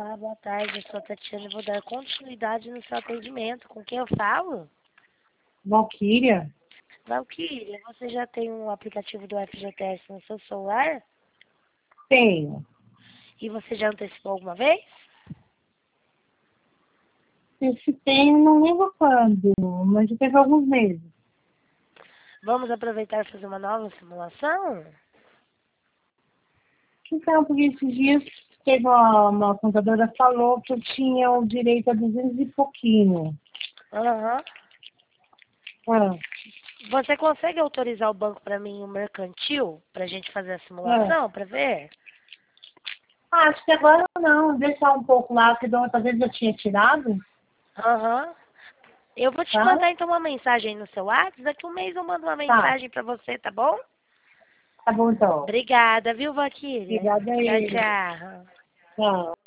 Olá, boa tarde. Eu sou a Tatiana e vou dar continuidade no seu atendimento. Com quem eu falo? Valquíria? Valquíria, você já tem um aplicativo do FGTS no seu celular? Tenho. E você já antecipou alguma vez? Esse tenho, não lembro quando, mas já teve alguns meses. Vamos aproveitar e fazer uma nova simulação? Então, porque esses dias teve uma contadora falou que eu tinha o direito a 200 e pouquinho. Aham. Ah, Você consegue autorizar o banco para mim o mercantil? Para a gente fazer a ah. simulação, para ver? Acho que agora não, deixar um pouco lá, porque da outra vez eu tinha tirado, Aham. Eu vou te tá? mandar então uma mensagem no seu WhatsApp. Daqui um mês eu mando uma Tá, mensagem para você, tá bom? tá bom então. Obrigada, viu, Valquíria? Obrigada Tchau, aí. tchau. Tchau.